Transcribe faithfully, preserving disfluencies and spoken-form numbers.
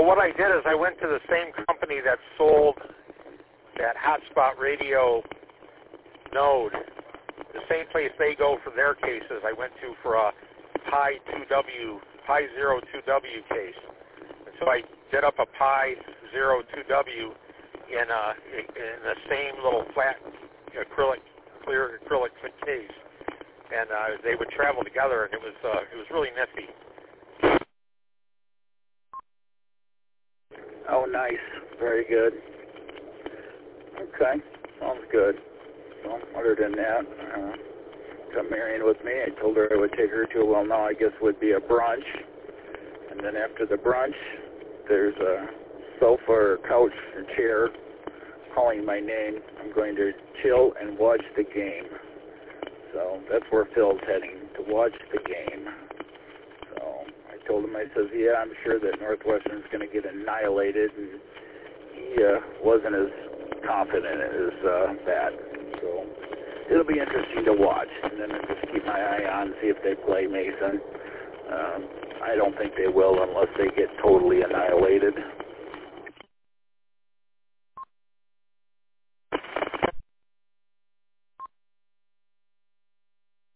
what I did is I went to the same company that sold that hotspot radio node, the same place they go for their cases. I went to for a Pi two W, Pi zero two W case. And so I did up a Pi zero two W in, a, in the same little flat acrylic, clear acrylic case. And uh, they would travel together, and it was uh, it was really nifty. Oh, nice. Very good. Okay. Sounds good. Well, other than that, uh, got Marion with me. I told her I would take her to, well, now I guess would be a brunch. And then after the brunch, there's a sofa or couch or chair calling my name. I'm going to chill and watch the game. So that's where Phil's heading, to watch the game. So I told him, I says, yeah, I'm sure that Northwestern's going to get annihilated. And he uh, wasn't as confident as uh, that. So it'll be interesting to watch. And then I'll just keep my eye on, see if they play Mason. Um, I don't think they will unless they get totally annihilated.